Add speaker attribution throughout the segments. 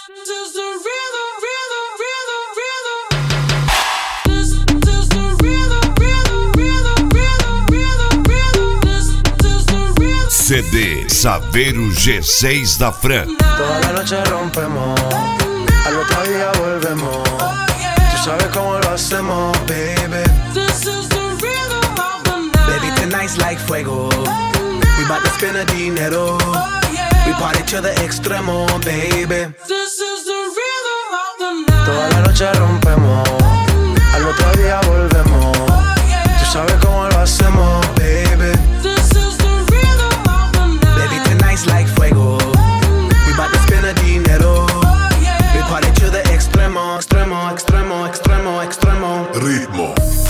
Speaker 1: is the rhythm, rhythm, rhythm, rhythm. This is the rhythm, rhythm, rhythm, rhythm, rhythm, rhythm. This is the rhythm.
Speaker 2: CD Saveiro G6 da Fran.
Speaker 3: Toda la noche rompemos, al otro día volvemos. Tú sabes cómo lo hacemos, baby.
Speaker 1: This is the rhythm of the night.
Speaker 3: Baby, tonight's like fuego. We bout to spend a dinero. We party to the extremo, baby.
Speaker 1: This is the rhythm of the night.
Speaker 3: Toda la noche rompemos, al otro día volvemos. Tú sabes cómo lo hacemos, baby.
Speaker 1: This is the rhythm of the night.
Speaker 3: Baby, tonight's like fuego. We bout to spend a dinero. We party to the extremo, extremo, extremo, extremo, extremo.
Speaker 2: Ritmo.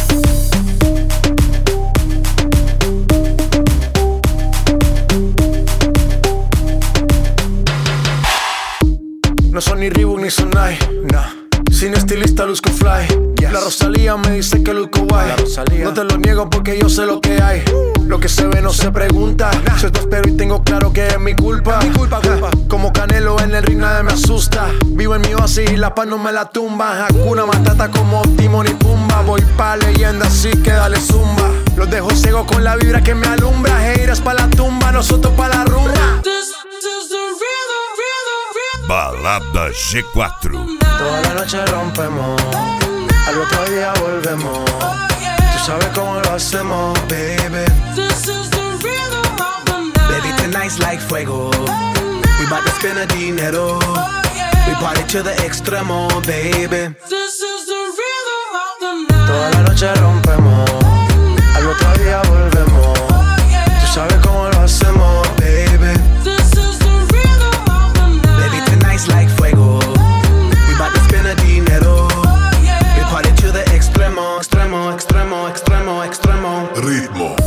Speaker 3: No son ni Reebok ni Sonai, nah. Sin estilista luzco fly, yes. La Rosalía me dice que luzco guay. No te lo niego porque yo sé lo que hay. Lo que se ve no se pregunta, nah. Yo te espero y tengo claro que es mi culpa. Mi culpa. Como Canelo en el ring nadie me asusta. Vivo en mi oasis y la paz no me la tumba. Hakuna Matata como Timon y Pumba. Voy pa' leyenda así que dale zumba. Los dejo ciego con la vibra que me alumbra. Heiras pa' la tumba, nosotros pa' la rumba.
Speaker 1: This is the rhythm, rhythm, rhythm.
Speaker 2: Balada G4.
Speaker 3: Toda la noche rompemos, al otro día volvemos. Tú sabes cómo lo hacemos, baby.
Speaker 1: This is the rhythm of the night.
Speaker 3: Baby, tonight's like fuego. We bout to spend a dinero. We party to the extremo, baby.
Speaker 1: This is the rhythm of the night.
Speaker 3: Toda la noche rompemos, al otro día volvemos. Tú sabes cómo lo hacemos, baby.
Speaker 1: This is the rhythm of the night.
Speaker 3: Baby, tonight's like fuego. We bout to spend a dinero. We party to the extremo, extremo, extremo, extremo, extremo.
Speaker 2: Ritmo.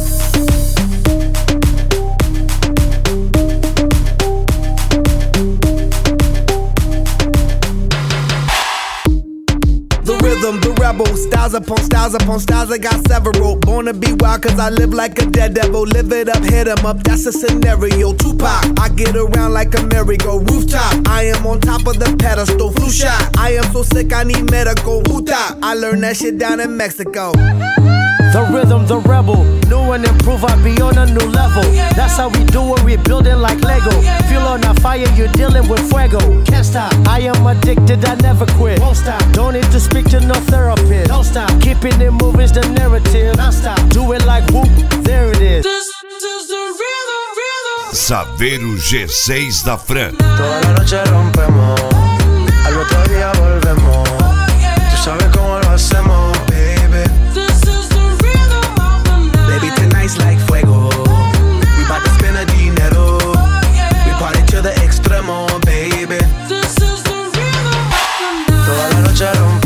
Speaker 4: The rebel, styles upon styles upon styles, I got several. Born to be wild cause I live like a dead devil. Live it up, hit 'em up, that's a scenario. Tupac, I get around like a merry-go. Rooftop, I am on top of the pedestal. Flu shot, I am so sick I need medical. Hootop, I learned that shit down in Mexico.
Speaker 5: The rhythm, the rebel, new and improve, I be on a new level. That's how we do it, we build it like Lego. Feel on a fire, you're dealing with fuego. Can't stop, I am addicted, I never quit. Won't stop, don't need to speak to no therapist. Don't stop, keeping it moving's the narrative. Don't stop, do it like whoop, there it is.
Speaker 1: This is the rhythm, rhythm.
Speaker 2: Saveiro G6 da Fran.
Speaker 3: Toda la noche rompemos, al otro día volvemos. Tú sabes cómo lo hacemos, baby.
Speaker 1: This is the rhythm of the night.
Speaker 3: Baby, tonight's like fuego. We bout to spend a dinero. We party to the extremo, baby.
Speaker 1: This is the rhythm of the night.
Speaker 3: Toda la noche rompemos.